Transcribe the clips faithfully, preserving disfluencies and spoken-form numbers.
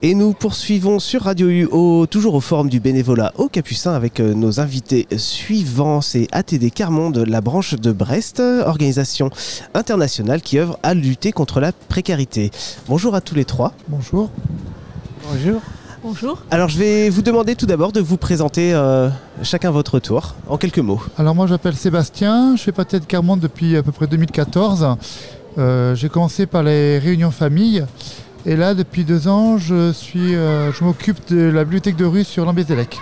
Et nous poursuivons sur Radio U, au, toujours au Forum du bénévolat au Capucin avec euh, nos invités suivants. C'est A T D Quart Monde, la branche de Brest, organisation internationale qui œuvre à lutter contre la précarité. Bonjour à tous les trois. Bonjour. Bonjour. Bonjour. Alors je vais vous demander tout d'abord de vous présenter euh, chacun votre tour, en quelques mots. Alors moi j'appelle Sébastien, je fais partie de Quart Monde depuis à peu près deux mille quatorze. Euh, j'ai commencé par les réunions famille. Et là, depuis deux ans, je, suis, euh, je m'occupe de la bibliothèque de rue sur Lambézélec.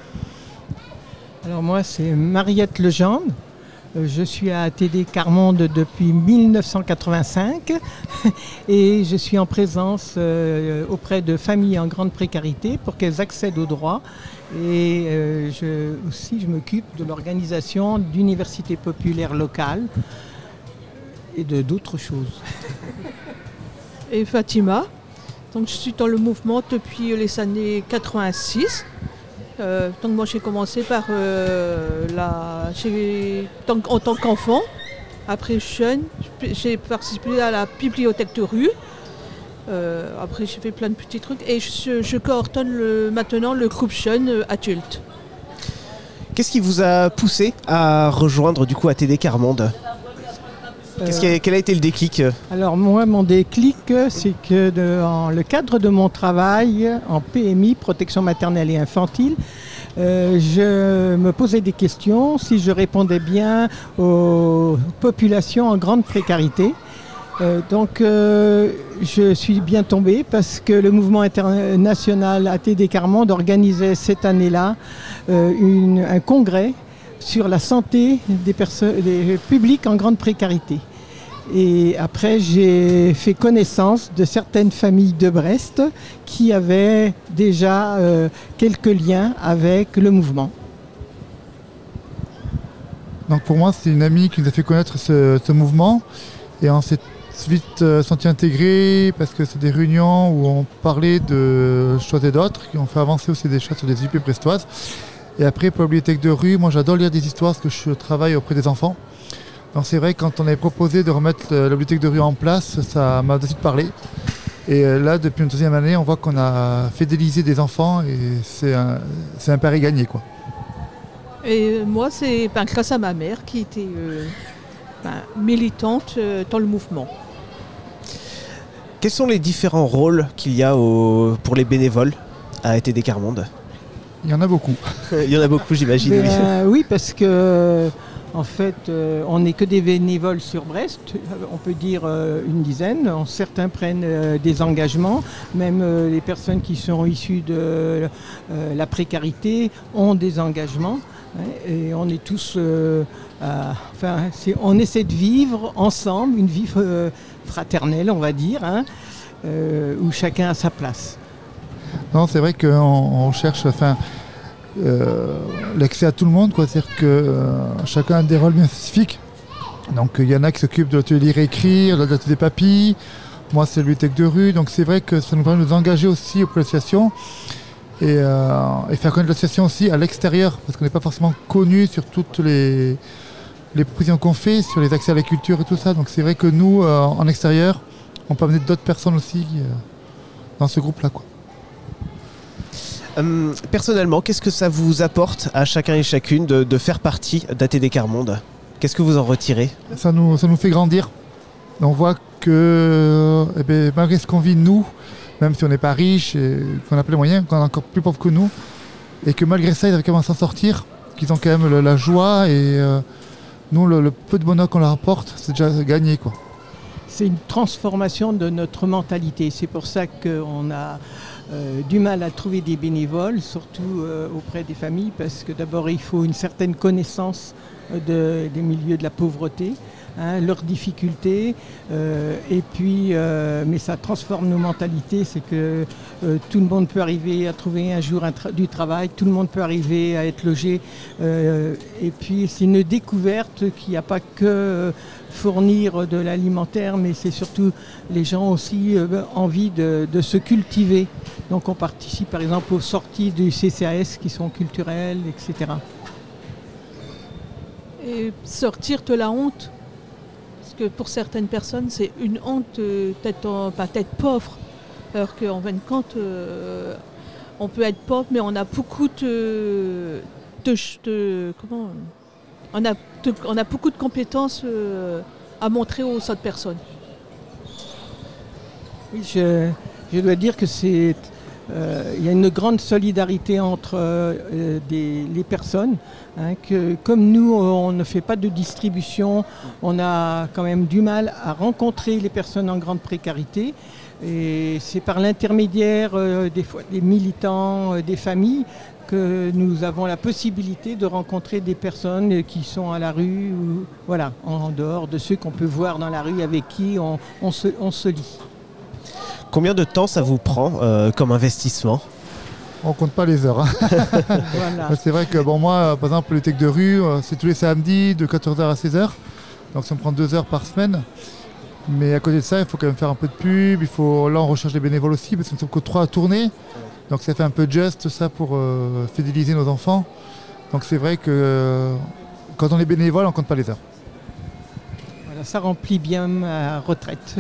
Alors moi, c'est Mariette Legendre. Euh, je suis à A T D Quart Monde depuis mille neuf cent quatre-vingt-cinq et je suis en présence euh, auprès de familles en grande précarité pour qu'elles accèdent aux droits. Et euh, je, aussi, je m'occupe de l'organisation d'universités populaires locales et de d'autres choses. Et Fatima, donc je suis dans le mouvement depuis les années quatre-vingt-six. Euh, donc moi j'ai commencé par euh, la, j'ai, tant, en tant qu'enfant. Après jeune, j'ai participé à la bibliothèque de rue. Euh, après j'ai fait plein de petits trucs et je, je coordonne le, maintenant le groupe jeune adulte. Qu'est-ce qui vous a poussé à rejoindre du coup A T D Quart Monde ? Qu'est-ce qui a, quel a été le déclic ? Alors moi, mon déclic, c'est que dans le cadre de mon travail en P M I, protection maternelle et infantile, euh, je me posais des questions si je répondais bien aux populations en grande précarité. Euh, donc euh, je suis bien tombée parce que le mouvement international A T D Quart Monde organisait cette année-là euh, une, un congrès sur la santé des, perso- des publics en grande précarité. Et après, j'ai fait connaissance de certaines familles de Brest qui avaient déjà euh, quelques liens avec le mouvement. Donc pour moi, c'est une amie qui nous a fait connaître ce, ce mouvement. Et on s'est vite euh, senti intégrés parce que c'est des réunions où on parlait de choses et d'autres, qui ont fait avancer aussi des choses sur des U P brestoises. Et après, pour la bibliothèque de rue, moi j'adore lire des histoires parce que je travaille auprès des enfants. Donc c'est vrai que quand on avait proposé de remettre la bibliothèque de rue en place, ça m'a de suite parlé. Et là, depuis une deuxième année, on voit qu'on a fidélisé des enfants et c'est un, c'est un pari gagné, quoi. Et moi, c'est ben, grâce à ma mère qui était euh, ben, militante euh, dans le mouvement. Quels sont les différents rôles qu'il y a au, pour les bénévoles à A T D Quart Monde ? Il y en a beaucoup. Il y en a beaucoup, j'imagine. Mais, Oui. euh, oui, parce que en fait, euh, on n'est que des bénévoles sur Brest. On peut dire euh, une dizaine. Certains prennent euh, des engagements. Même euh, les personnes qui sont issues de euh, la précarité ont des engagements. Hein, et on est tous, euh, à, enfin, c'est, on essaie de vivre ensemble une vie euh, fraternelle, on va dire, hein, euh, où chacun a sa place. Non, c'est vrai qu'on on cherche enfin, euh, l'accès à tout le monde, quoi. C'est-à-dire que euh, chacun a des rôles bien spécifiques. Donc il y en a qui s'occupent de l'atelier lire-écrire, de l'atelier papy. Moi, c'est la bibliothèque de rue. Donc c'est vrai que ça nous permet de nous engager aussi auprès de l'association et, euh, et faire connaître l'association aussi à l'extérieur, parce qu'on n'est pas forcément connu sur toutes les, les propositions qu'on fait, sur les accès à la culture et tout ça. Donc c'est vrai que nous, euh, en extérieur, on peut amener d'autres personnes aussi euh, dans ce groupe-là, quoi. Hum, personnellement, qu'est-ce que ça vous apporte à chacun et chacune de, de faire partie d'A T D Quart Monde ? Qu'est-ce que vous en retirez ? Ça nous, ça nous fait grandir. On voit que eh bien, malgré ce qu'on vit nous, même si on n'est pas riche et qu'on n'a pas les moyens, qu'on est encore plus pauvre que nous, et que malgré ça, ils arrivent quand même à s'en sortir, qu'ils ont quand même le, la joie et euh, nous, le, le peu de bonheur qu'on leur apporte, c'est déjà gagné, quoi. C'est une transformation de notre mentalité. C'est pour ça qu'on a euh, du mal à trouver des bénévoles, surtout euh, auprès des familles, parce que d'abord, il faut une certaine connaissance de, des milieux de la pauvreté, hein, leurs difficultés. Euh, et puis, euh, mais ça transforme nos mentalités. C'est que euh, tout le monde peut arriver à trouver un jour un tra- du travail, tout le monde peut arriver à être logé. Euh, et puis, c'est une découverte qu'il n'y a pas que fournir de l'alimentaire, mais c'est surtout les gens aussi euh, envie de, de se cultiver. Donc on participe par exemple aux sorties du C C A S qui sont culturelles, et cetera. Et sortir de la honte, parce que pour certaines personnes, c'est une honte euh, d'être, euh, pas d'être pauvre. Alors qu'en fin de compte, euh, on peut être pauvre, mais on a beaucoup de, de, de comment, on a, de, on a beaucoup de compétences euh, à montrer aux autres personnes. Oui, je, je dois dire que c'est, euh, il y a une grande solidarité entre euh, des, les personnes. Hein, que, comme nous, on ne fait pas de distribution, on a quand même du mal à rencontrer les personnes en grande précarité. Et c'est par l'intermédiaire euh, des fois des militants, euh, des familles, que nous avons la possibilité de rencontrer des personnes qui sont à la rue, ou, voilà, en dehors de ceux qu'on peut voir dans la rue avec qui on, on, se, on se lie. Combien de temps ça vous prend euh, comme investissement ? On compte pas les heures. Hein. Voilà. C'est vrai que bon, moi, par exemple, le tech de rue, c'est tous les samedis de quatorze heures à seize heures. Donc ça me prend deux heures par semaine. Mais à côté de ça, il faut quand même faire un peu de pub. Il faut, là, on recherche des bénévoles aussi, parce qu'on ne sommes que trois à tourner. Donc ça fait un peu juste ça pour euh, fidéliser nos enfants. Donc c'est vrai que euh, quand on est bénévole, on ne compte pas les heures. Voilà, ça remplit bien ma retraite.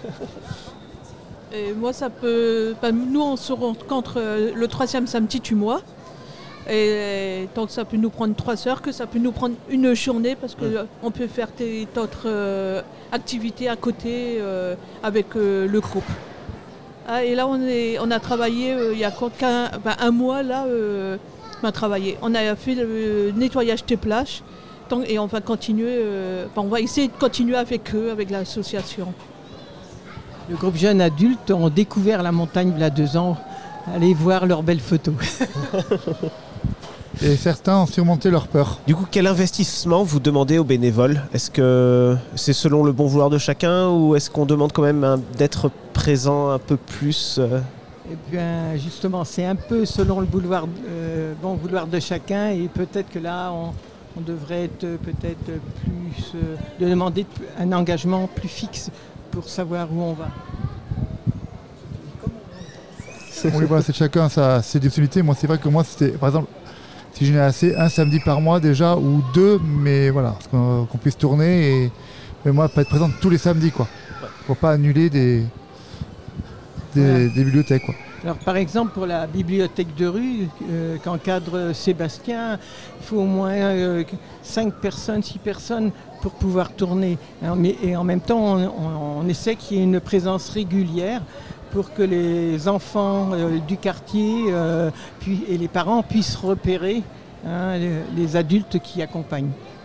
Et moi, ça peut. Ben, nous, on se rencontre le troisième samedi du mois. Et tant que ça peut nous prendre trois heures, que ça peut nous prendre une journée, parce qu'on ouais. peut faire d'autres euh, activités à côté euh, avec euh, le groupe. Ah, et là, on, est, on a travaillé euh, il y a quoi, qu'un, ben, un mois, là, euh, on a travaillé. On a fait le nettoyage des plages et on va continuer, euh, ben, on va essayer de continuer avec eux, avec l'association. Le groupe Jeunes Adultes ont découvert la montagne il y a deux ans. Allez voir leurs belles photos. Et certains ont surmonté leur peur. Du coup, quel investissement vous demandez aux bénévoles ? Est-ce que c'est selon le bon vouloir de chacun ou est-ce qu'on demande quand même hein, d'être présent un peu plus euh... Eh bien, justement, c'est un peu selon le vouloir, euh, bon vouloir de chacun et peut-être que là, on, on devrait être peut-être plus... Euh, de demander un engagement plus fixe pour savoir où on va. Oui, voilà, c'est chacun sa, ses disponibilités. Moi, c'est vrai que moi, c'était, par exemple, si j'en ai assez un samedi par mois déjà, ou deux, mais voilà, parce qu'on, qu'on puisse tourner et, et moi, pas être présent tous les samedis, quoi, pour pas annuler des, des, voilà. des bibliothèques, quoi. Alors, par exemple, pour la bibliothèque de rue euh, qu'encadre Sébastien, il faut au moins euh, cinq personnes, six personnes pour pouvoir tourner. Alors, mais, et en même temps, on, on, on essaie qu'il y ait une présence régulière pour que les enfants euh, du quartier euh, puis, et les parents puissent repérer hein, les, les adultes qui accompagnent.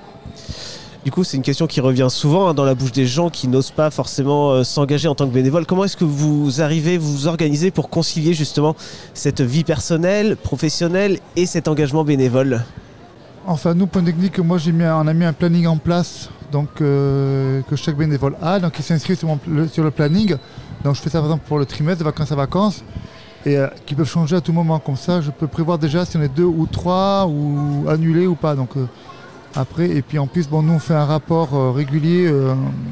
Du coup, c'est une question qui revient souvent hein, dans la bouche des gens qui n'osent pas forcément euh, s'engager en tant que bénévole. Comment est-ce que vous arrivez, vous vous organisez pour concilier justement cette vie personnelle, professionnelle et cet engagement bénévole ? Enfin, nous, point technique, moi, j'ai mis un, on a mis un planning en place donc, euh, que chaque bénévole a. Donc, il s'inscrit sur, mon, le, sur le planning. Donc, je fais ça, par exemple, pour le trimestre, de vacances à vacances, et euh, qui peuvent changer à tout moment. Comme ça, je peux prévoir déjà si on est deux ou trois, ou annulé ou pas. Donc, euh, après, et puis en plus, bon, nous, on fait un rapport euh, régulier euh,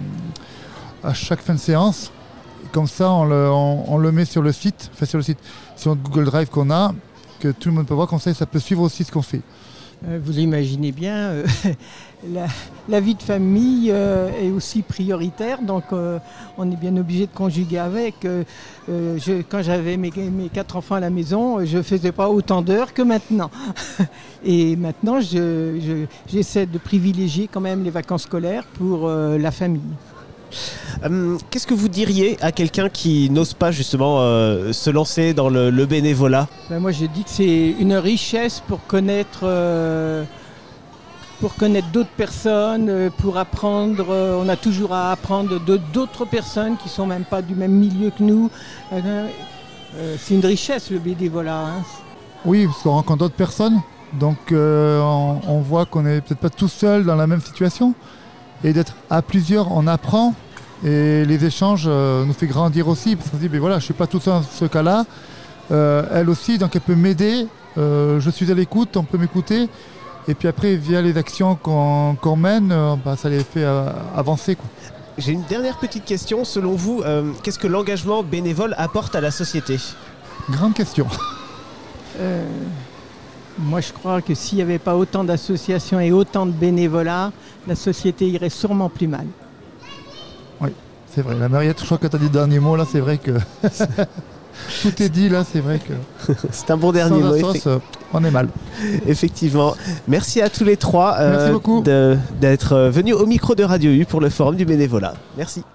à chaque fin de séance. Comme ça, on le, on, on le met sur le site, enfin sur le site, sur notre Google Drive qu'on a, que tout le monde peut voir. Comme ça, ça peut suivre aussi ce qu'on fait. Vous imaginez bien, euh, la, la vie de famille euh, est aussi prioritaire, donc euh, on est bien obligé de conjuguer avec. Euh, je, quand j'avais mes, mes quatre enfants à la maison, je ne faisais pas autant d'heures que maintenant. Et maintenant, je, je, j'essaie de privilégier quand même les vacances scolaires pour euh, la famille. Hum, qu'est-ce que vous diriez à quelqu'un qui n'ose pas justement euh, se lancer dans le, le bénévolat ? Ben moi je dis que c'est une richesse pour connaître, euh, pour connaître d'autres personnes, pour apprendre. Euh, on a toujours à apprendre de, d'autres personnes qui ne sont même pas du même milieu que nous. Euh, euh, c'est une richesse le bénévolat. Hein. Oui, parce qu'on rencontre d'autres personnes, donc euh, on, on voit qu'on n'est peut-être pas tout seul dans la même situation. Et d'être à plusieurs, on apprend. Et les échanges euh, nous fait grandir aussi, parce qu'on se dit, ben voilà, je ne suis pas tout seul dans ce cas-là. Euh, elle aussi, donc elle peut m'aider. Euh, je suis à l'écoute, on peut m'écouter. Et puis après, via les actions qu'on, qu'on mène, euh, bah, ça les fait euh, avancer, quoi. J'ai une dernière petite question. Selon vous, euh, qu'est-ce que l'engagement bénévole apporte à la société ? Grande question. Euh, moi, je crois que s'il n'y avait pas autant d'associations et autant de bénévolats, la société irait sûrement plus mal. Oui, c'est vrai. La Mariette, je crois que tu as dit le dernier mot, là, c'est vrai que... tout est dit là, c'est vrai que C'est un bon dernier sans mot. la sauce, effe- euh, on est mal. Effectivement. Merci à tous les trois euh, Merci beaucoup. de- d'être venus au micro de Radio U pour le forum du bénévolat. Merci.